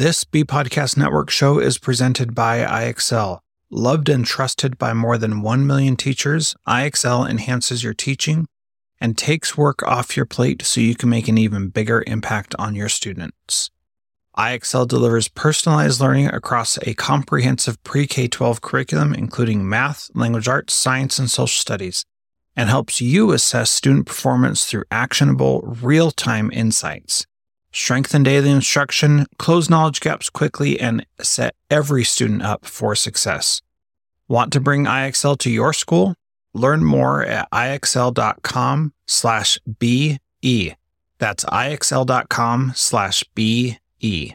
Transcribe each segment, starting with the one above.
This B Podcast Network show is presented by IXL. Loved and trusted by more than 1 million teachers, IXL enhances your teaching and takes work off your plate so you can make an even bigger impact on your students. IXL delivers personalized learning across a comprehensive pre-K-12 curriculum, including math, language arts, science, and social studies, and helps you assess student performance through actionable, real-time insights. Strengthen daily instruction, close knowledge gaps quickly, and set every student up for success. Want to bring IXL to your school? Learn more at ixl.com/BE. That's ixl.com/BE.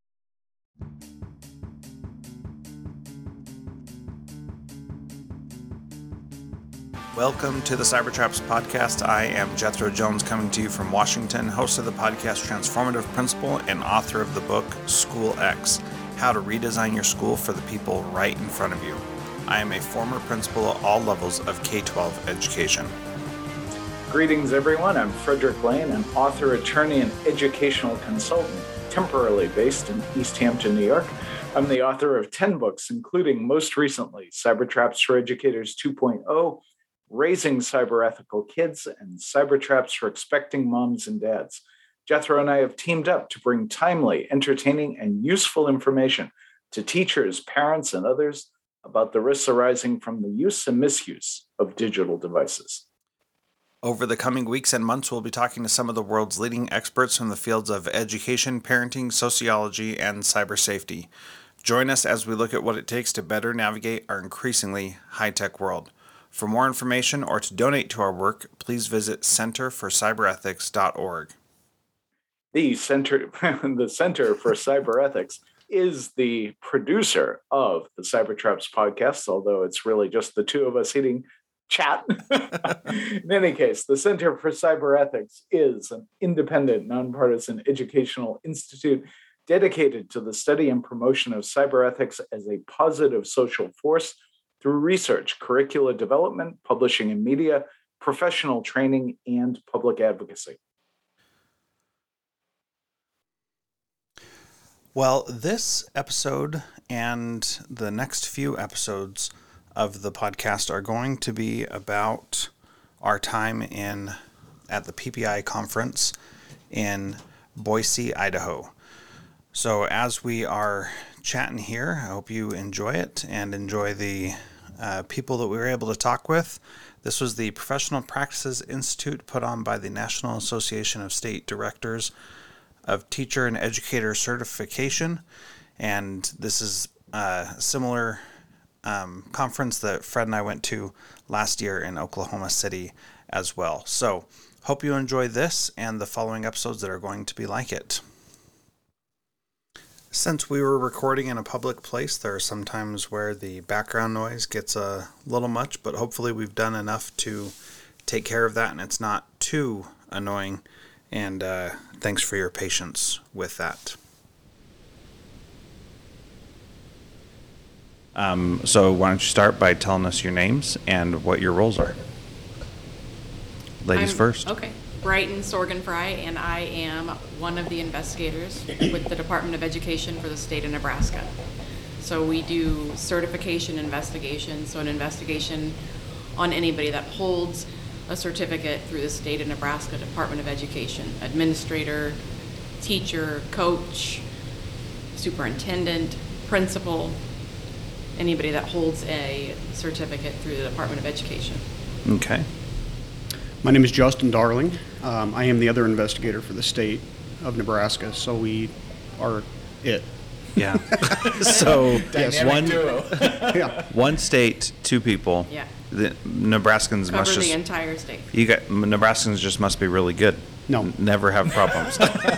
Welcome to the Cybertraps podcast. I am Jethro Jones, coming to you from Washington, host of the podcast Transformative Principal and author of the book School X: How to Redesign Your School for the People Right in Front of You. I am a former principal at all levels of K-12 education. Greetings, everyone. I'm Frederick Lane, an author, attorney, and educational consultant, temporarily based in East Hampton, New York. I'm the author of 10 books, including most recently Cybertraps for Educators 2.0, Raising Cyber-Ethical Kids, and Cybertraps for Expecting Moms and Dads. Jethro and I have teamed up to bring timely, entertaining, and useful information to teachers, parents, and others about the risks arising from the use and misuse of digital devices. Over the coming weeks and months, we'll be talking to some of the world's leading experts from the fields of education, parenting, sociology, and cyber safety. Join us as we look at what it takes to better navigate our increasingly high-tech world. For more information or to donate to our work, please visit centerforcyberethics.org. The Center for Cyber Ethics is the producer of the Cybertraps podcast, although it's really just the two of us hitting chat. In any case, the Center for Cyber Ethics is an independent, nonpartisan educational institute dedicated to the study and promotion of cyber ethics as a positive social force through research, curricula development, publishing and media, professional training, and public advocacy. Well, this episode and the next few episodes of the podcast are going to be about our time at the PPI conference in Boise, Idaho. So as we are chatting here, I hope you enjoy it and enjoy the people that we were able to talk with. This was the Professional Practices Institute put on by the National Association of State Directors of Teacher and Educator Certification. And this is a similar conference that Fred and I went to last year in Oklahoma City as well. So hope you enjoy this and the following episodes that are going to be like it. Since we were recording in a public place, there are some times where the background noise gets a little much, but hopefully we've done enough to take care of that and it's not too annoying. And thanks for your patience with that. So why don't you start by telling us your names and what your roles are? Ladies first. Okay. Brighton Sorgenfry, and I am one of the investigators with the Department of Education for the state of Nebraska. So we do certification investigations, so an investigation on anybody that holds a certificate through the state of Nebraska Department of Education. Administrator, teacher, coach, superintendent, principal, anybody that holds a certificate through the Department of Education. Okay. My name is Justin Darling. I am the other investigator for the state of Nebraska, so we are it. Yeah. So Dynamic one duo. Yeah. one state, two people. Yeah. The Nebraskans Cover must the just entire state. Nebraskans just must be really good. No. Never have problems.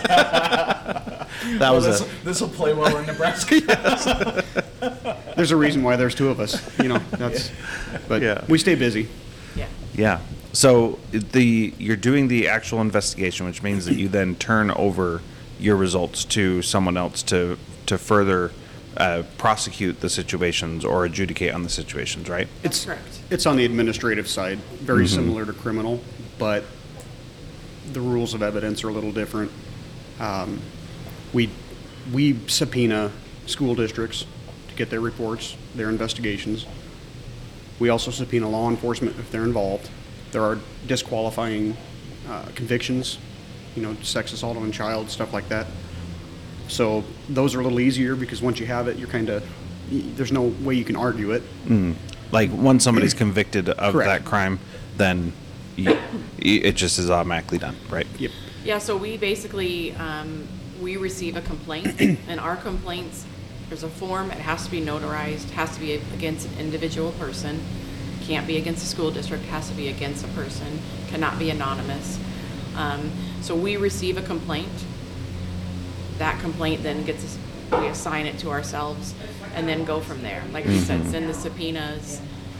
That was this will play well in Nebraska. There's a reason why there's two of us. But Yeah. we stay busy. Yeah. Yeah. So you're doing the actual investigation, which means that you then turn over your results to someone else to further prosecute the situations or adjudicate on the situations, right? That's correct. It's on the administrative side, very similar to criminal, but the rules of evidence are a little different. We we subpoena school districts to get their reports, their investigations. We also subpoena law enforcement if they're involved. There are disqualifying convictions, sex assault on a child, stuff like that. So those are a little easier because once you have it, there's no way you can argue it. Like once somebody's convicted of Correct. that crime, then it just is automatically done, right? Yep. Yeah, so we basically, we receive a complaint, and our complaints, there's a form, it has to be notarized, has to be against an individual person, can't be against a school district, has to be against a person, cannot be anonymous. So we receive a complaint. That complaint then we assign it to ourselves and then go from there. Like we said, send the subpoenas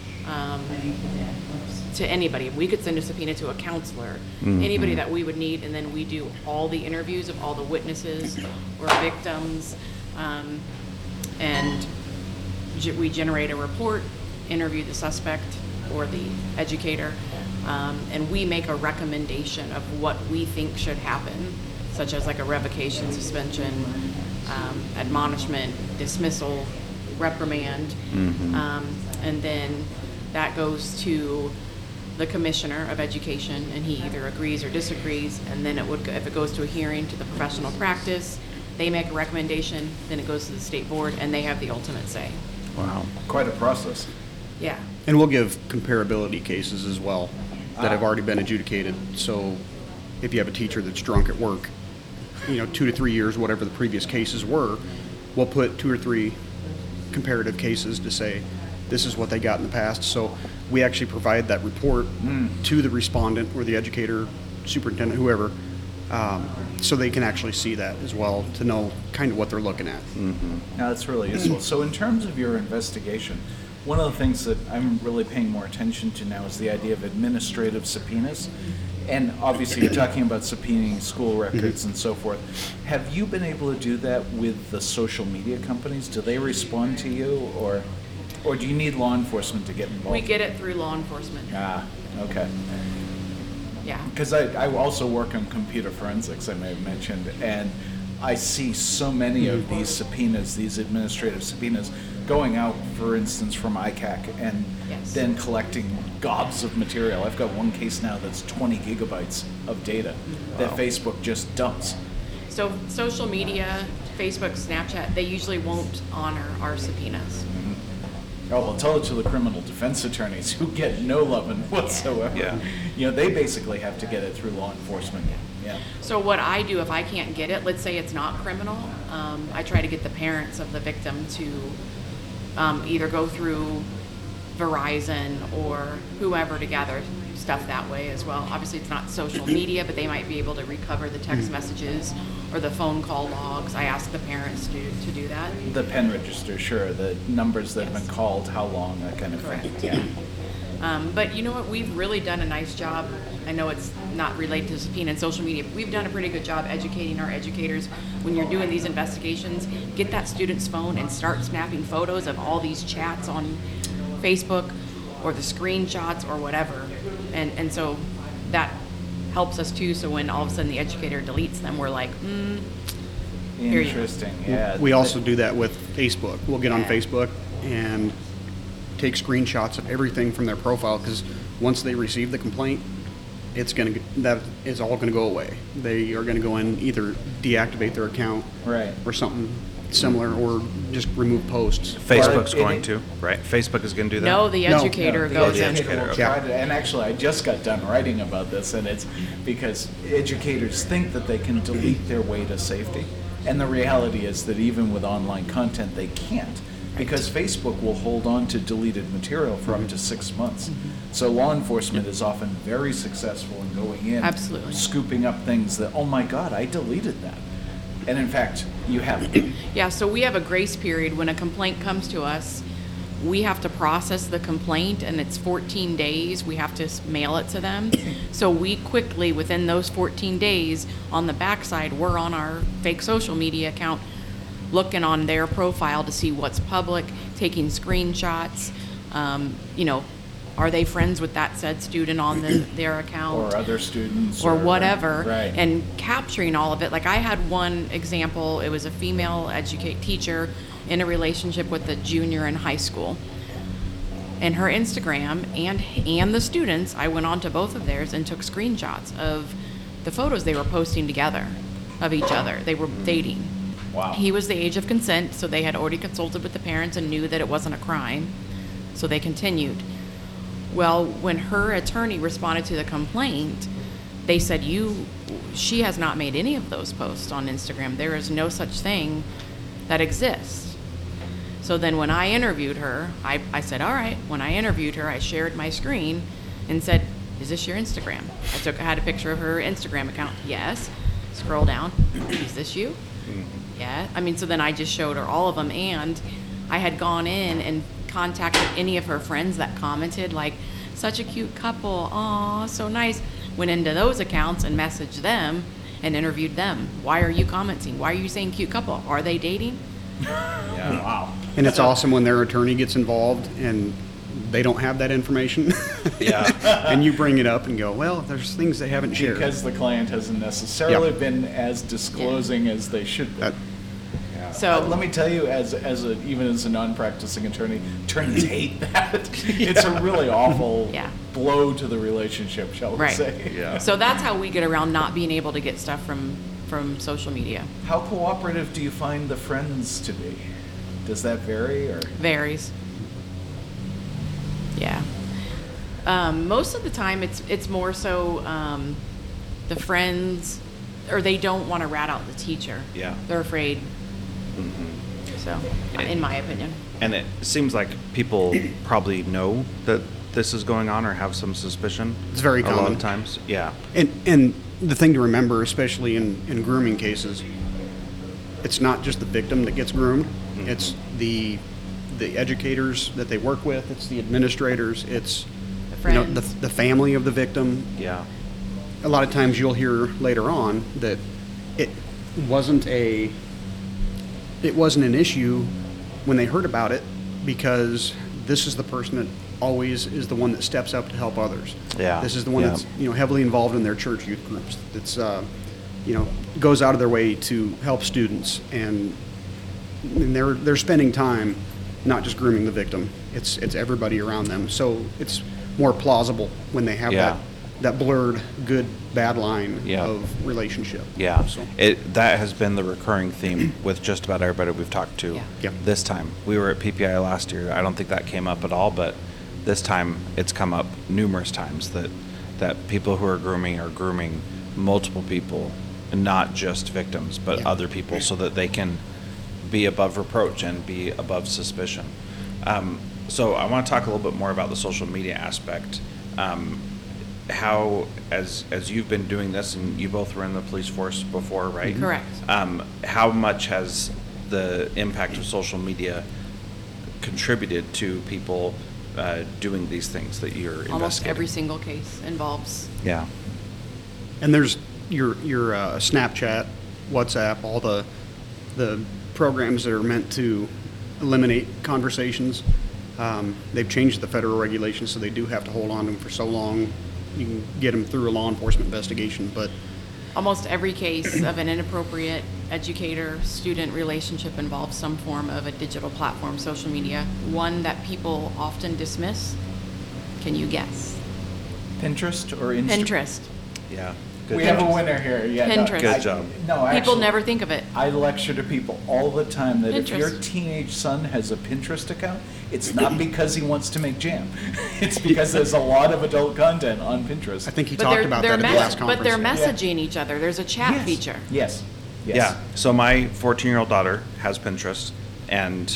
to anybody. We could send a subpoena to a counselor, anybody that we would need, and then we do all the interviews of all the witnesses or victims, and we generate a report, interview the suspect or the educator, and we make a recommendation of what we think should happen, such as like a revocation, suspension, admonishment, dismissal, reprimand, and then that goes to the commissioner of education, and he either agrees or disagrees, and then if it goes to a hearing to the professional practice, they make a recommendation, then it goes to the state board, and they have the ultimate say. Wow. Quite a process. Yeah. And we'll give comparability cases as well that have already been adjudicated. So if you have a teacher that's drunk at work, 2 to 3 years, whatever the previous cases were, we'll put 2 or 3 comparative cases to say, this is what they got in the past. So we actually provide that report to the respondent or the educator, superintendent, whoever, so they can actually see that as well to know kind of what they're looking at. Now, that's really useful. So in terms of your investigation, one of the things that I'm really paying more attention to now is the idea of administrative subpoenas. And obviously you're talking about subpoenaing school records and so forth. Have you been able to do that with the social media companies? Do they respond to you, or do you need law enforcement to get involved? We get it through law enforcement. Ah, okay. Yeah. Because I also work on computer forensics, I may have mentioned, and I see so many of these subpoenas, these administrative subpoenas, going out, for instance, from ICAC, and Yes. then collecting gobs of material. I've got one case now that's 20 gigabytes of data that Facebook just dumps. So social media, Facebook, Snapchat, they usually won't honor our subpoenas. Oh, well, tell it to the criminal defense attorneys who get no loving whatsoever. Yeah. They basically have to get it through law enforcement. Yeah. So what I do if I can't get it, let's say it's not criminal, I try to get the parents of the victim to either go through Verizon or whoever to gather stuff that way as well. Obviously it's not social media, but they might be able to recover the text messages or the phone call logs. I ask the parents to do that. The pen register, sure. The numbers that have Yes. been called, how long, that kind of Correct. thing. Yeah. But you know what? We've really done a nice job. I know it's not related to subpoena and social media, but we've done a pretty good job educating our educators. When you're doing these investigations, get that student's phone and start snapping photos of all these chats on Facebook or the screenshots or whatever. And so that helps us too. So when all of a sudden the educator deletes them, we're like, Here you go. Interesting, yeah. We also do that with Facebook. We'll get on Yeah. Facebook and take screenshots of everything from their profile, because once they receive the complaint, that is all going to go away. They are going to go in, either deactivate their account Right. or something similar, or just remove posts. Facebook's Well, going to, right? Facebook is going to do that? no, the No. educator The goes in. educator will okay. try to, and actually I just got done writing about this, and it's because educators think that they can delete their way to safety. And the reality is that even with online content, they can't, because Facebook will hold on to deleted material for up to 6 months. So law enforcement is often very successful in going in, Absolutely. scooping up things that, oh my God, I deleted that. And in fact, you have. Yeah, so we have a grace period. When a complaint comes to us, we have to process the complaint, and it's 14 days. We have to mail it to them. So we quickly, within those 14 days, on the backside, we're on our fake social media account, looking on their profile to see what's public, taking screenshots, Are they friends with that said student on their account? Or other students. Or whatever, Right. and capturing all of it. Like I had one example, it was a female teacher in a relationship with a junior in high school. And her Instagram and the students, I went on to both of theirs and took screenshots of the photos they were posting together of each other. They were dating. Wow. He was the age of consent, so they had already consulted with the parents and knew that it wasn't a crime, so they continued. Well, when her attorney responded to the complaint, they said, she has not made any of those posts on Instagram. There is no such thing that exists. So then when I interviewed her, I said, all right. When I interviewed her, I shared my screen and said, is this your Instagram? I had a picture of her Instagram account. Yes. Scroll down. Is this you? Yeah. I mean, so then I just showed her all of them, and I had gone in and contacted any of her friends that commented, like, such a cute couple, aw, so nice. Went into those accounts and messaged them and interviewed them. Why are you commenting? Why are you saying cute couple? Are they dating? Yeah. Wow. And it's awesome when their attorney gets involved and they don't have that information. Yeah. And you bring it up and go, well, there's things they haven't shared. Because the client hasn't necessarily Yep. been as disclosing as they should be. That- So Let me tell you, even as a non-practicing attorney, attorneys hate that. It's a really awful Yeah. blow to the relationship, shall we Right. say? Yeah. So that's how we get around not being able to get stuff from social media. How cooperative do you find the friends to be? Does that vary, or? Varies. Yeah. Most of the time, it's more so the friends, or they don't want to rat out the teacher. Yeah. They're afraid. So, in my opinion. And it seems like people probably know that this is going on or have some suspicion. It's very A lot common. of times. Yeah. And the thing to remember, especially in grooming cases, it's not just the victim that gets groomed. Mm-hmm. It's the educators that they work with. It's the administrators. It's The you know friends. the family of the victim. Yeah. A lot of times you'll hear later on that it wasn't an issue when they heard about it, because this is the person that always is the one that steps up to help others. Yeah. This is the one Yeah. that's heavily involved in their church youth groups. That's goes out of their way to help students, and they're spending time not just grooming the victim. It's everybody around them. So it's more plausible when they have Yeah. that blurred good bad line Yeah. of relationship. Yeah, So that has been the recurring theme with just about everybody we've talked to. Yeah. Yeah. This time, we were at PPI last year. I don't think that came up at all, but this time it's come up numerous times that people who are grooming multiple people, and not just victims, but Yeah. other people, so that they can be above reproach and be above suspicion. So I want to talk a little bit more about the social media aspect. How, as you've been doing this, and you both were in the police force before, right? Correct. How much has the impact of social media contributed to people doing these things that you're investigating? Almost every single case involves. Yeah. And there's your Snapchat, WhatsApp, all the programs that are meant to eliminate conversations. They've changed the federal regulations, so they do have to hold on to them for so long. You can get them through a law enforcement investigation, but Almost every case of an inappropriate educator-student relationship involves some form of a digital platform, social media. One that people often dismiss. Can you guess? Pinterest or Instagram? Pinterest. Yeah. Good We job. have a winner here. Yeah, Pinterest. Good job. No, actually, People never think of it. I lecture to people all the time that if your Pinterest. teenage son has a Pinterest account, it's not because he wants to make jam. It's because there's a lot of adult content on Pinterest. I think he talked about that at the last conference. But they're Yeah. messaging each other. There's a chat Yes. feature. Yes. Yes. Yeah. So my 14-year-old daughter has Pinterest, and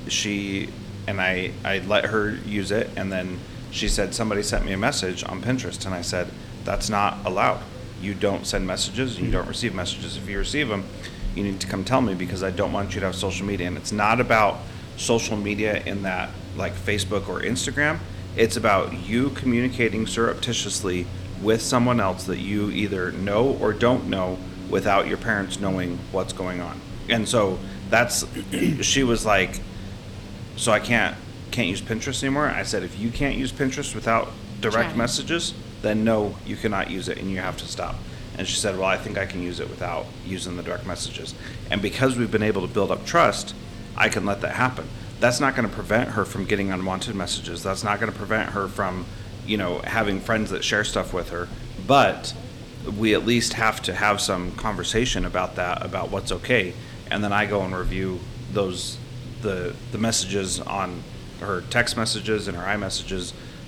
I let her use it, and then she said somebody sent me a message on Pinterest, and I said, that's not allowed. You don't send messages, you don't receive messages. If you receive them, you need to come tell me, because I don't want you to have social media. And it's not about social media in that, like Facebook or Instagram. It's about you communicating surreptitiously with someone else that you either know or don't know without your parents knowing what's going on. And so she was like, so I can't can't use Pinterest anymore. I said, if you can't use Pinterest without direct Chatting. messages, then no, you cannot use it and you have to stop. And she said, well, I think I can use it without using the direct messages. And because we've been able to build up trust, I can let that happen. That's not going to prevent her from getting unwanted messages. That's not going to prevent her from, having friends that share stuff with her. But we at least have to have some conversation about that, about what's okay. And then I go and review those, the messages on her text messages and her iMessages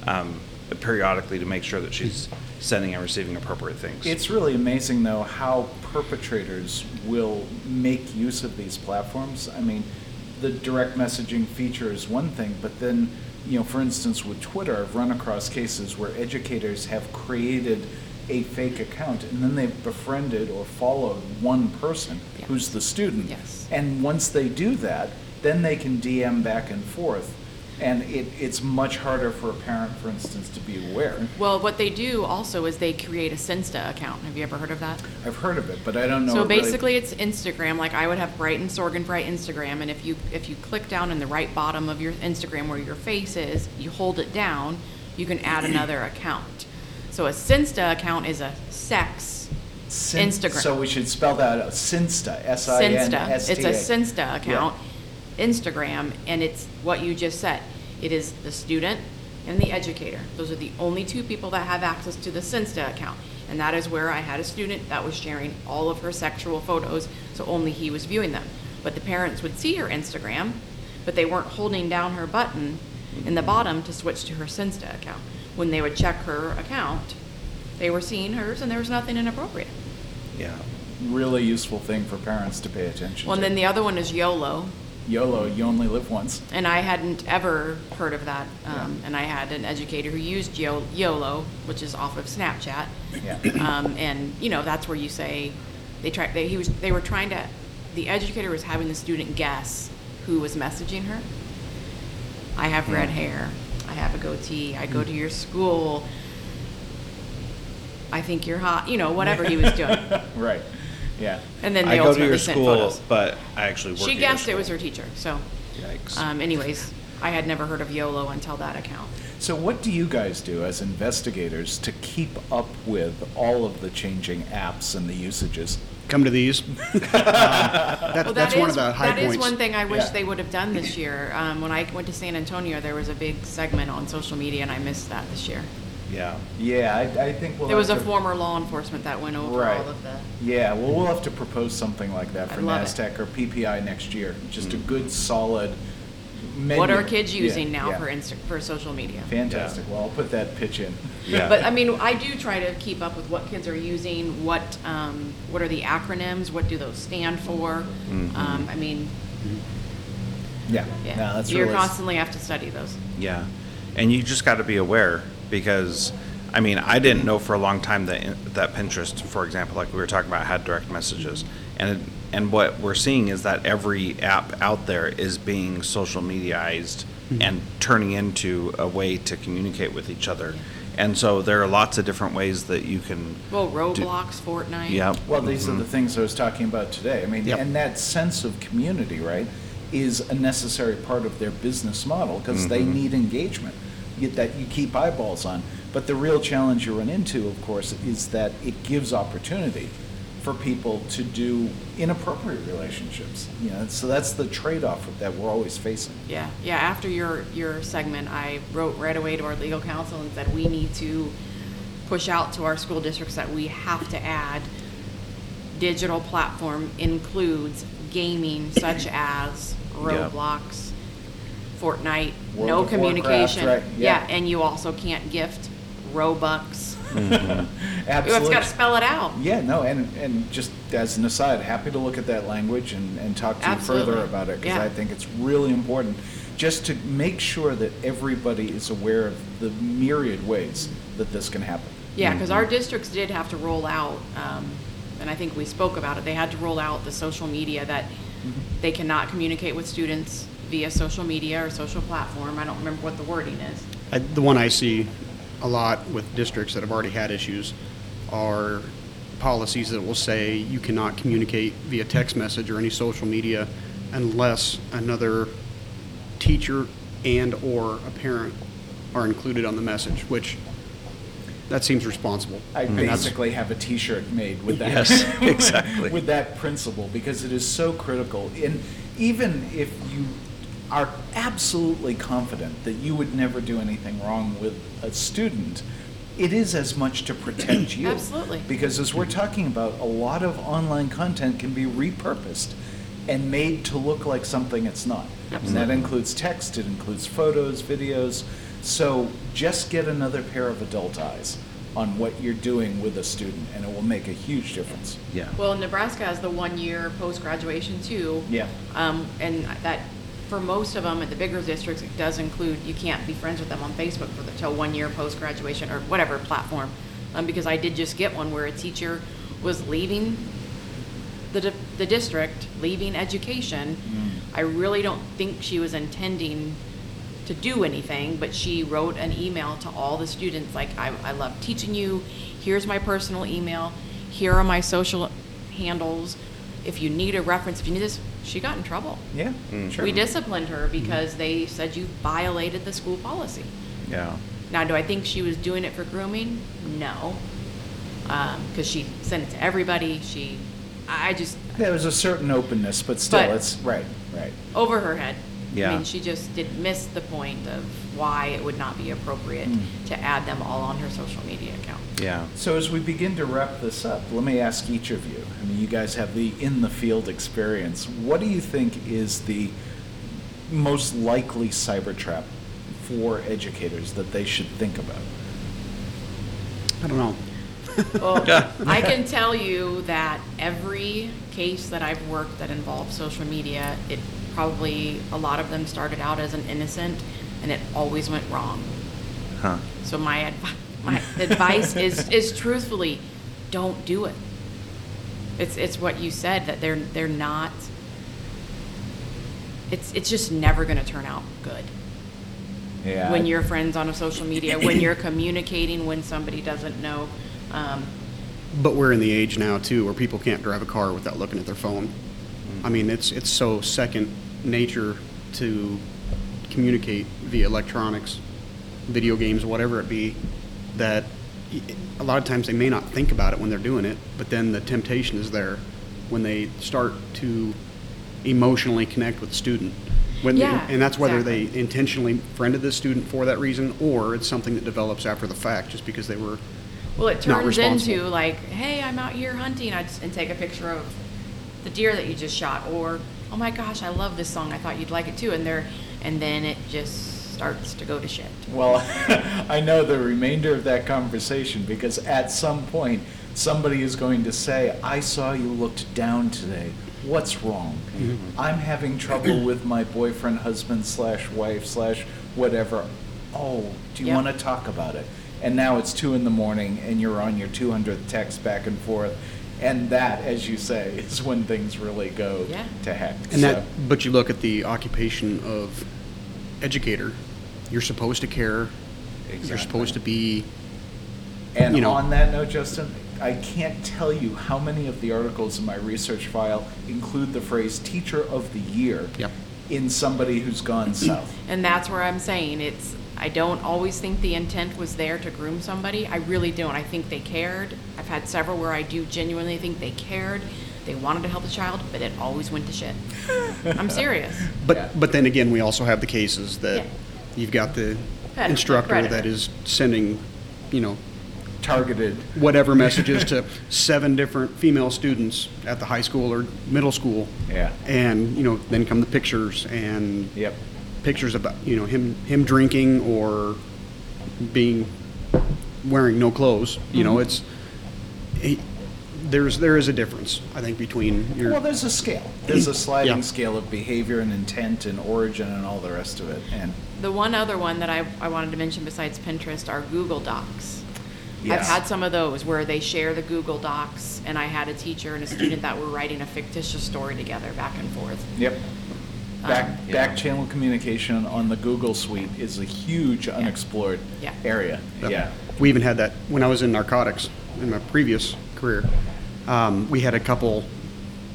periodically to make sure that she's sending and receiving appropriate things. It's really amazing, though, how perpetrators will make use of these platforms. I mean, the direct messaging feature is one thing, but then, for instance, with Twitter, I've run across cases where educators have created a fake account and then they've befriended or followed one person Yeah. who's the student. Yes. And once they do that, then they can DM back and forth. And it's much harder for a parent, for instance, to be aware. Well, what they do also is they create a Cinsta account. Have you ever heard of that? I've heard of it, but I don't know. So it really- basically, it's Instagram. Like I would have Brighton Sorgan Bright Instagram, and if you click down in the right bottom of your Instagram where your face is, you hold it down, you can add another account. So a Cinsta account is a sex Instagram. So we should spell that out. Cinsta, S-I-N-S-T-A. Cinsta. It's a Cinsta account, Instagram, and it's what you just said. It is the student and the educator. Those are the only two people that have access to the Cinsta account. And that is where I had a student that was sharing all of her sexual photos, so only he was viewing them. But the parents would see her Instagram, but they weren't holding down her button in the bottom to switch to her Cinsta account. When they would check her account, they were seeing hers and there was nothing inappropriate. Yeah. Really useful thing for parents to pay attention Well, and to. then the other one is YOLO. YOLO, you only live once. And I hadn't ever heard of that. Yeah. And I had an educator who used YOLO, which is off of Snapchat. Yeah. And that's where you say the educator was having the student guess who was messaging her. I have red hair. I have a goatee. I go to your school. I think you're hot. Whatever he was doing. Right. Yeah. And then I they go to ultimately your sent school, photos. but I actually work She at your guessed it school. was her teacher. So, Yikes. anyways, I had never heard of YOLO until that account. So what do you guys do as investigators to keep up with all of the changing apps and the usages? Come to these. That's one of the high That is points. one thing I wish Yeah. they would have done this year. When I went to San Antonio, there was a big segment on social media, and I missed that this year. Yeah. Yeah, I think we'll There was a have to- former law enforcement that went over Right. all of the. Yeah, well, we'll have to propose something like that for I love it. NASDAQ or PPI next year. Just a good, solid menu. What are kids Yeah, using now yeah. for social media? Fantastic. Well, I'll put that pitch in. Yeah. But I mean, I do try to keep up with what kids are using. What are the acronyms? What do those stand for? I mean, Yeah. yeah, No, that's you really constantly have to study those. Yeah, and you just got to be aware because, I mean, I didn't know for a long time that Pinterest, for example, like we were talking about, had direct messages, and what we're seeing is that every app out there is being social mediaized and turning into a way to communicate with each other, and so there are lots of different ways that you can. Well, Roblox, Fortnite. Yeah. Well, these are the things I was talking about today. I mean, Yep. and that sense of community, right, is a necessary part of their business model because they need engagement that you keep eyeballs on. But the real challenge you run into, of course, is that it gives opportunity for people to do inappropriate relationships. So that's the trade-off that we're always facing. Yeah. After your segment, I wrote right away to our legal counsel and said we need to push out to our school districts that we have to add digital platform includes gaming such as Roblox, Fortnite, World no of communication. Warcraft, right? Yeah. And you also can't gift Robux. Absolutely. It's got to spell it out. Yeah, no, and just as an aside, happy to look at that language and talk to you Absolutely. further about it, because Yeah. I think it's really important just to make sure that everybody is aware of the myriad ways that this can happen. Yeah, because our districts did have to roll out, and I think we spoke about it, they had to roll out the social media that they cannot communicate with students via social media or social platform. I don't remember what the wording is. The one I see a lot with districts that have already had issues are policies that will say you cannot communicate via text message or any social media unless another teacher and or a parent are included on the message, which that seems responsible. I And that's- basically have a T-shirt made with that. Yes, exactly. with that principle, because it is so critical. And even if you are absolutely confident that you would never do anything wrong with a student, it is as much to protect you. Absolutely. Because as we're talking about, a lot of online content can be repurposed and made to look like something it's not. And that includes text, it includes photos, videos. So just get another pair of adult eyes on what you're doing with a student, and it will make a huge difference. Yeah. Well, Nebraska has the 1 year post-graduation too. Yeah. And that, for most of them at the bigger districts, it does include, you can't be friends with them on Facebook for till 1 year post-graduation or whatever platform. Because I did just get one where a teacher was leaving the district, leaving education. I really don't think she was intending to do anything, but she wrote an email to all the students like, I love teaching you, here's my personal email, here are my social handles, if you need a reference, if you need this. She got in trouble. Yeah, sure. We disciplined her because they said you violated the school policy. Yeah. Now, do I think she was doing it for grooming? No, because she sent it to everybody. There was a certain openness, but still, But- it's right. Over her head. Yeah. I mean, she just did miss the point of why it would not be appropriate to add them all on her social media account. Yeah. So as we begin to wrap this up, let me ask each of you. I mean, you guys have the in-the-field experience. What do you think is the most likely cyber trap for educators that they should think about? I don't know. Well, I can tell you that every case that I've worked that involved social media, it probably, a lot of them started out as an innocent, and it always went wrong. Huh. So my advice is truthfully, don't do it. It's what you said, that they're not. It's just never going to turn out good. Yeah. When you're friends on a social media, when you're communicating, when somebody doesn't know. But we're in the age now too where people can't drive a car without looking at their phone. I mean, it's so second nature to communicate via electronics, video games, whatever it be, that a lot of times they may not think about it when they're doing it, but then the temptation is there when they start to emotionally connect with the student. Yeah, And that's whether exactly. they intentionally friended the student for that reason, or it's something that develops after the fact just because they were Well, it not turns responsible. into like, hey, I'm out here hunting, and take a picture of the deer that you just shot, or oh my gosh, I love this song, I thought you'd like it too, and then it just starts to go to shit. Well, I know the remainder of that conversation, because at some point, somebody is going to say, I saw you looked down today. What's wrong? I'm having trouble with my boyfriend, husband / wife / whatever. Oh, do you Yeah. want to talk about it? And now it's 2 a.m. and you're on your 200th text back and forth. And that, as you say, is when things really go Yeah. to heck. And So- that, but you look at the occupation of educator, you're supposed to care, you're Exactly. supposed to be, And you know- on that note, Justin, I can't tell you how many of the articles in my research file include the phrase teacher of the year Yep. in somebody who's gone south. And that's where I'm saying I don't always think the intent was there to groom somebody. I really don't. I think they cared. I've had several where I do genuinely think they cared. They wanted to help the child, but it always went to shit. I'm serious. but Yeah. but then again, we also have the cases that Yeah. you've got the Predator. instructor that is sending, Targeted. whatever messages to 7 different female students at the high school or middle school. Yeah. And, then come the pictures and Yep. pictures about, him drinking or wearing no clothes. It's, there is a difference, I think, between your. Well, there's a scale. There's a sliding Yeah. scale of behavior and intent and origin and all the rest of it. And The one other one that I wanted to mention besides Pinterest are Google Docs. yes. I've had some of those where they share the Google Docs, and I had a teacher and a student that were writing a fictitious story together back and forth. Yep. Back Yeah. channel communication on the Google Suite is a huge unexplored Yeah. area. Yep. Yeah. We even had that when I was in narcotics in my previous career. We had a couple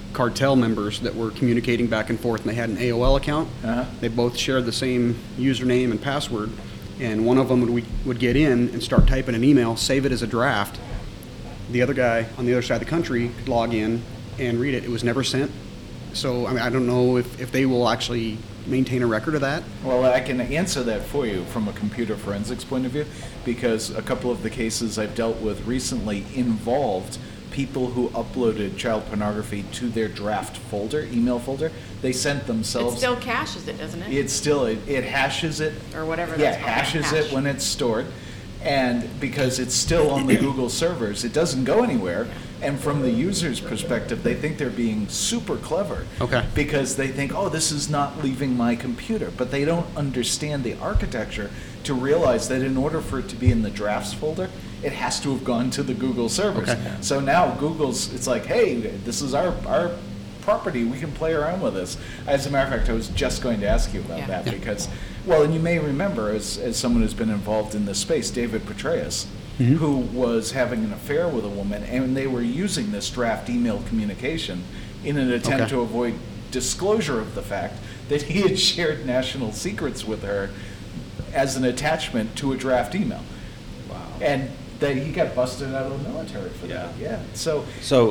cartel members that were communicating back and forth, and they had an AOL account. They both shared the same username and password, and one of them would get in and start typing an email, save it as a draft. The other guy on the other side of the country could log in and read it. It was never sent. So, I mean, I don't know if they will actually maintain a record of that. Well, I can answer that for you from a computer forensics point of view, because a couple of the cases I've dealt with recently involved people who uploaded child pornography to their draft folder, email folder. They sent themselves. It still caches it, doesn't it? It hashes it. Or whatever Yeah, that's called. hashes Hash. it when it's stored. And because it's still on the Google servers, it doesn't go anywhere. And from the user's perspective, they think they're being super clever. Okay. Because they think, oh, this is not leaving my computer. But they don't understand the architecture to realize that in order for it to be in the drafts folder, it has to have gone to the Google servers. Okay. So now it's like, hey, this is our property. We can play around with this. As a matter of fact, I was just going to ask you about that because, well, and you may remember, as someone who's been involved in this space, David Petraeus, who was having an affair with a woman, and they were using this draft email communication in an attempt to avoid disclosure of the fact that he had shared national secrets with her as an attachment to a draft email. Wow. And that he got busted out of the military for that. Yeah. So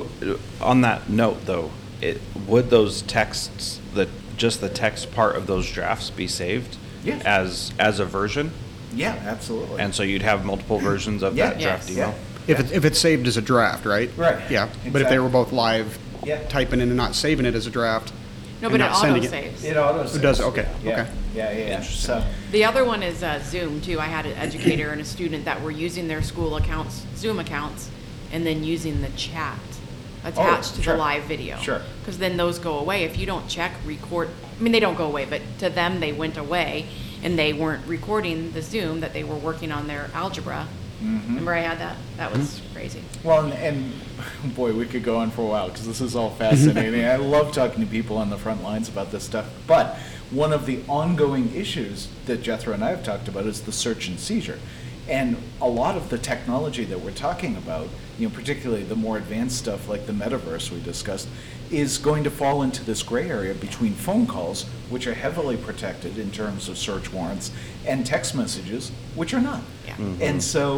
on that note, though, would those texts, just the text part of those drafts, be saved as a version? Yeah, absolutely. And so you'd have multiple versions of that draft email? If it's saved as a draft, right? Right. Yeah, Exactly. but if they were both live, typing in and not saving it as a draft. No, and but it not sending auto-saves. It auto-saves. It does, okay, Yeah. okay. Yeah. So, The other one is Zoom, too. I had an educator and a student that were using their school accounts, Zoom accounts, and then using the chat attached to sure. the live video. Sure. Because then those go away. If you don't check, record, I mean, they don't go away, but to them, they went away, and they weren't recording the Zoom that they were working on their algebra. Remember I had that? That was crazy. well, and boy, we could go on for a while because this is all fascinating. I love talking to people on the front lines about this stuff. But one of the ongoing issues that Jethro and I have talked about is the search and seizure. And a lot of the technology that we're talking about, particularly the more advanced stuff like the metaverse we discussed, is going to fall into this gray area between phone calls, which are heavily protected in terms of search warrants, and text messages, which are not. Yeah. And so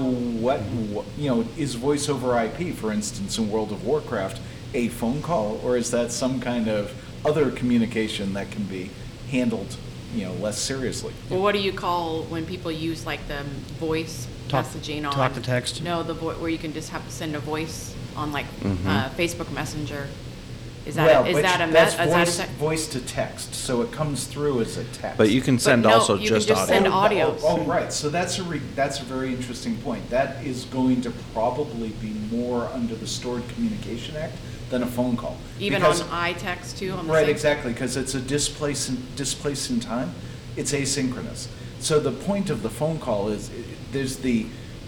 is voice over IP, for instance, in World of Warcraft, a phone call, or is that some kind of other communication that can be handled, less seriously? Well, what do you call when people use like the voice messaging on? Talk to text? No, where you can just have to send a voice on like Facebook Messenger. Is that that's a voice to text, so it comes through as a text. But you can send no, also you just can just audio. send audios. Oh, right. So that's a very interesting point. That is going to probably be more under the Stored Communication Act than a phone call. Even Because- on iText too? On the Right, same? exactly, because it's a displace in time. It's asynchronous. So the point of the phone call is there's the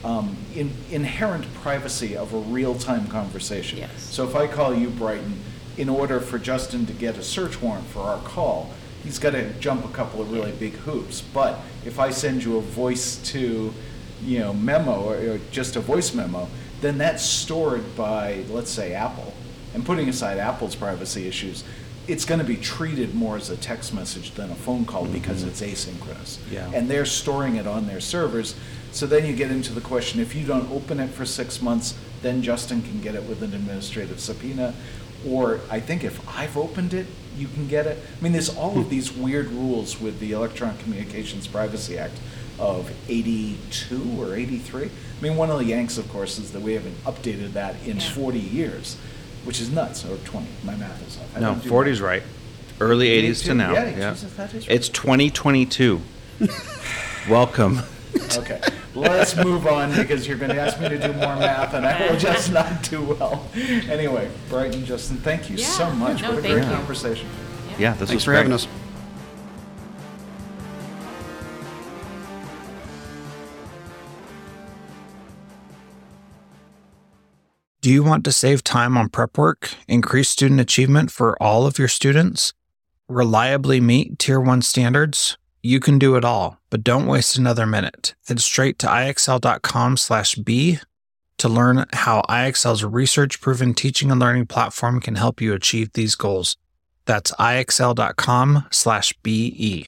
inherent privacy of a real-time conversation. Yes. So if I call you, Brighton, in order for Justin to get a search warrant for our call, he's got to jump a couple of really big hoops. But if I send you a voice to, memo or just a voice memo, then that's stored by, let's say, Apple. And putting aside Apple's privacy issues, it's going to be treated more as a text message than a phone call because it's asynchronous. Yeah. And they're storing it on their servers. So then you get into the question, if you don't open it for 6 months, then Justin can get it with an administrative subpoena. Or I think if I've opened it, you can get it. I mean, there's all of these weird rules with the Electronic Communications Privacy Act of 82 or 83. I mean, one of the yanks, of course, is that we haven't updated that in 40 years, which is nuts, or 20. My math is off. I No, don't do 40's math. right. Early 80s to now. Yeah, Jesus, that is right. It's 2022. Welcome. Okay, let's move on because you're going to ask me to do more math and I will just not do well. Anyway, Brighton, Justin, thank you so Yeah. much. No, What a thank great you. conversation. Yeah, this Thanks was for great. having us. Do you want to save time on prep work, increase student achievement for all of your students, reliably meet Tier 1 standards? You can do it all, but don't waste another minute. Head straight to ixl.com/B to learn how IXL's research-proven teaching and learning platform can help you achieve these goals. That's IXL.com/BE.